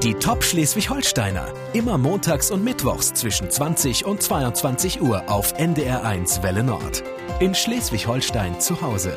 Die Top Schleswig-Holsteiner. Immer montags und mittwochs zwischen 20 und 22 Uhr auf NDR1 Welle Nord. In Schleswig-Holstein zu Hause.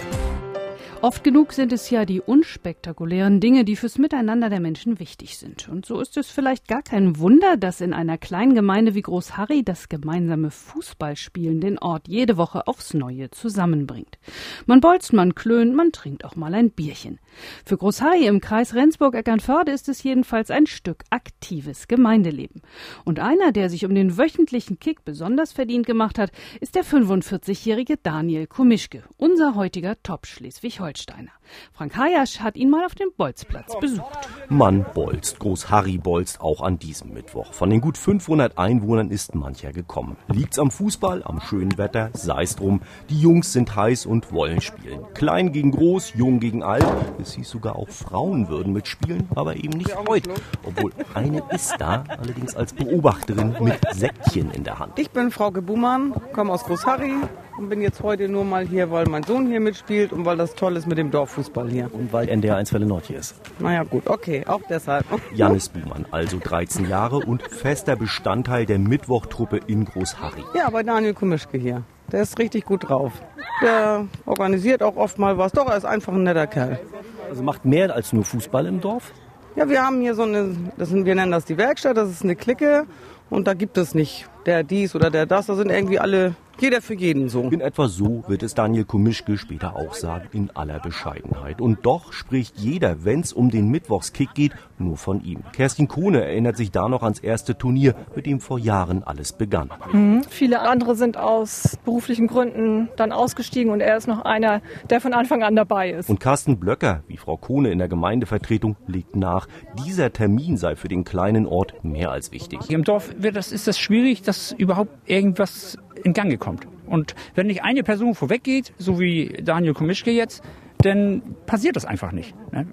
Oft genug sind es ja die unspektakulären Dinge, die fürs Miteinander der Menschen wichtig sind. Und so ist es vielleicht gar kein Wunder, dass in einer kleinen Gemeinde wie Großharry das gemeinsame Fußballspielen den Ort jede Woche aufs Neue zusammenbringt. Man bolzt, man klönt, man trinkt auch mal ein Bierchen. Für Großharry im Kreis Rendsburg-Eckernförde ist es jedenfalls ein Stück aktives Gemeindeleben. Und einer, der sich um den wöchentlichen Kick besonders verdient gemacht hat, ist der 45-jährige Daniel Komischke, unser heutiger Top-Schleswig-Holsteiner. Frank Hayasch hat ihn mal auf dem Bolzplatz besucht. Man bolzt, Großharry bolzt auch an diesem Mittwoch. Von den gut 500 Einwohnern ist mancher gekommen. Liegt's am Fußball, am schönen Wetter, sei's drum. Die Jungs sind heiß und wollen spielen. Klein gegen groß, jung gegen alt. Es hieß sogar auch Frauen würden mitspielen, aber eben nicht heute. Obwohl eine ist da, allerdings als Beobachterin mit Säckchen in der Hand. Ich bin Frauke Buhmann, komme aus Großharry und bin jetzt heute nur mal hier, weil mein Sohn hier mitspielt und weil das toll ist mit dem Dorffußball hier. Und weil NDR1 Welle Nord hier ist. Naja gut, okay, auch deshalb. Janis Buhmann, also 13 Jahre und fester Bestandteil der Mittwochtruppe in Großharry. Ja, bei Daniel Komischke hier. Der ist richtig gut drauf. Der organisiert auch oft mal was. Doch, er ist einfach ein netter Kerl. Also macht mehr als nur Fußball im Dorf? Ja, wir haben hier so eine, wir nennen das die Werkstatt, das ist eine Clique. Und da gibt es nicht der dies oder der das, da sind irgendwie alle, jeder für jeden so. In etwa so wird es Daniel Komischke später auch sagen, in aller Bescheidenheit. Und doch spricht jeder, wenn es um den Mittwochskick geht, nur von ihm. Kerstin Kohne erinnert sich da noch ans erste Turnier, mit dem vor Jahren alles begann. Viele andere sind aus beruflichen Gründen dann ausgestiegen und er ist noch einer, der von Anfang an dabei ist. Und Carsten Blöcker, wie Frau Kohne in der Gemeindevertretung, legt nach, dieser Termin sei für den kleinen Ort mehr als wichtig. Im Dorf ist das schwierig, dass überhaupt irgendwas in Gang kommt. Und wenn nicht eine Person vorweggeht, so wie Daniel Komischke jetzt, dann passiert das einfach nicht.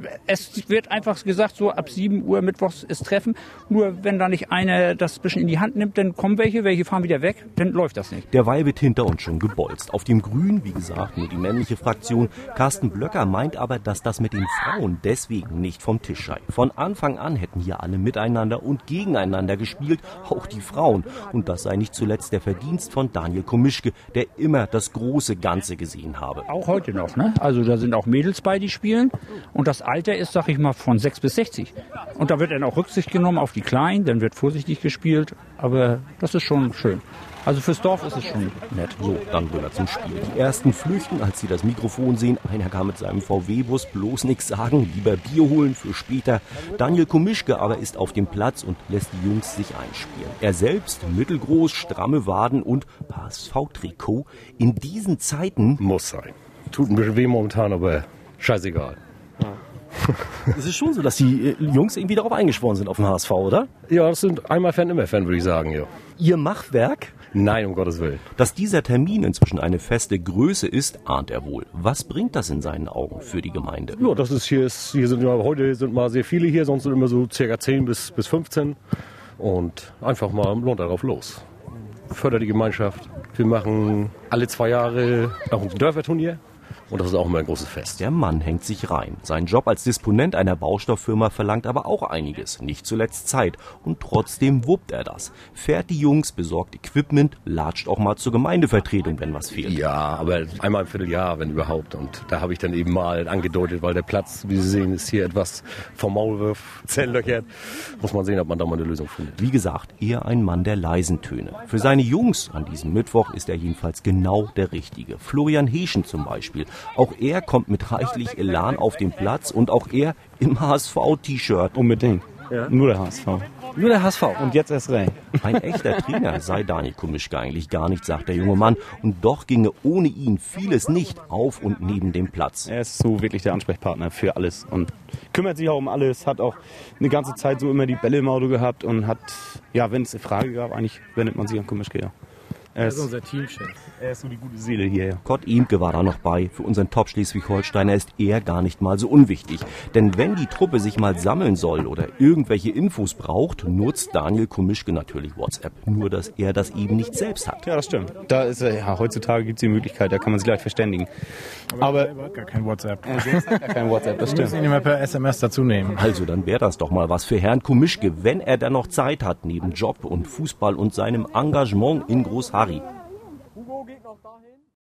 Es wird einfach gesagt, so ab 7 Uhr mittwochs ist Treffen. Nur wenn da nicht einer das bisschen in die Hand nimmt, dann kommen welche fahren wieder weg, dann läuft das nicht. Derweil wird hinter uns schon gebolzt. Auf dem Grün, wie gesagt, nur die männliche Fraktion. Carsten Blöcker meint aber, dass das mit den Frauen deswegen nicht vom Tisch sei. Von Anfang an hätten hier alle miteinander und gegeneinander gespielt, auch die Frauen. Und das sei nicht zuletzt der Verdienst von Daniel Komischke, der immer das große Ganze gesehen habe. Auch heute noch, ne? Also da sind auch Mädels bei, die spielen. Und das Alter ist, sag ich mal, von 6 bis 60. Und da wird dann auch Rücksicht genommen auf die Kleinen, dann wird vorsichtig gespielt. Aber das ist schon schön. Also fürs Dorf ist es schon nett. So, dann will er zum Spiel. Die ersten flüchten, als sie das Mikrofon sehen. Einer kann mit seinem VW-Bus bloß nichts sagen, lieber Bier holen für später. Daniel Komischke aber ist auf dem Platz und lässt die Jungs sich einspielen. Er selbst, mittelgroß, stramme Waden und HSV-Trikot. In diesen Zeiten muss sein. Tut ein bisschen weh momentan, aber scheißegal. Es ist schon so, dass die Jungs irgendwie darauf eingeschworen sind auf den HSV, oder? Ja, das sind einmal Fan, immer Fan, würde ich sagen, ja. Ihr Machwerk? Nein, um Gottes Willen. Dass dieser Termin inzwischen eine feste Größe ist, ahnt er wohl. Was bringt das in seinen Augen für die Gemeinde? Ja, hier sind ja heute sind mal sehr viele hier, sonst sind immer so ca. 10 bis 15. Und einfach mal lohnt darauf los. Fördert die Gemeinschaft. Wir machen alle 2 Jahre auch ein Dörferturnier. Und das ist auch immer ein großes Fest. Der Mann hängt sich rein. Sein Job als Disponent einer Baustofffirma verlangt aber auch einiges. Nicht zuletzt Zeit. Und trotzdem wuppt er das. Fährt die Jungs, besorgt Equipment, latscht auch mal zur Gemeindevertretung, wenn was fehlt. Ja, aber einmal im Vierteljahr, wenn überhaupt. Und da habe ich dann eben mal angedeutet, weil der Platz, wie Sie sehen, ist hier etwas vom Maulwurf zerlöchert. Muss man sehen, ob man da mal eine Lösung findet. Wie gesagt, eher ein Mann der leisen Töne. Für seine Jungs an diesem Mittwoch ist er jedenfalls genau der Richtige. Florian Heeschen zum Beispiel. Auch er kommt mit reichlich Elan auf den Platz und auch er im HSV-T-Shirt. Unbedingt. Ja. Nur der HSV. Nur der HSV. Und jetzt erst recht. Ein echter Trainer sei Daniel Komischke eigentlich gar nicht, sagt der junge Mann. Und doch ginge ohne ihn vieles nicht auf und neben dem Platz. Er ist so wirklich der Ansprechpartner für alles und kümmert sich auch um alles. Hat auch eine ganze Zeit so immer die Bälle im Auto gehabt und hat, ja, wenn es eine Frage gab, eigentlich wendet man sich an Komischke, ja. Er ist unser Teamchef. Er ist so die gute Seele hier. Ja. Kurt Imke war da noch bei. Für unseren Top-Schleswig-Holsteiner ist er gar nicht mal so unwichtig. Denn wenn die Truppe sich mal sammeln soll oder irgendwelche Infos braucht, nutzt Daniel Komischke natürlich WhatsApp. Nur, dass er das eben nicht selbst hat. Ja, das stimmt. Da ist heutzutage gibt es die Möglichkeit, da kann man sich gleich verständigen. Aber er hat gar kein WhatsApp. Er selbst hat gar kein WhatsApp, das Wir stimmt. müssen ihn immer per SMS dazu nehmen. Also dann wäre das doch mal was für Herrn Komischke, wenn er dann noch Zeit hat, neben Job und Fußball und seinem Engagement in Groß Harry.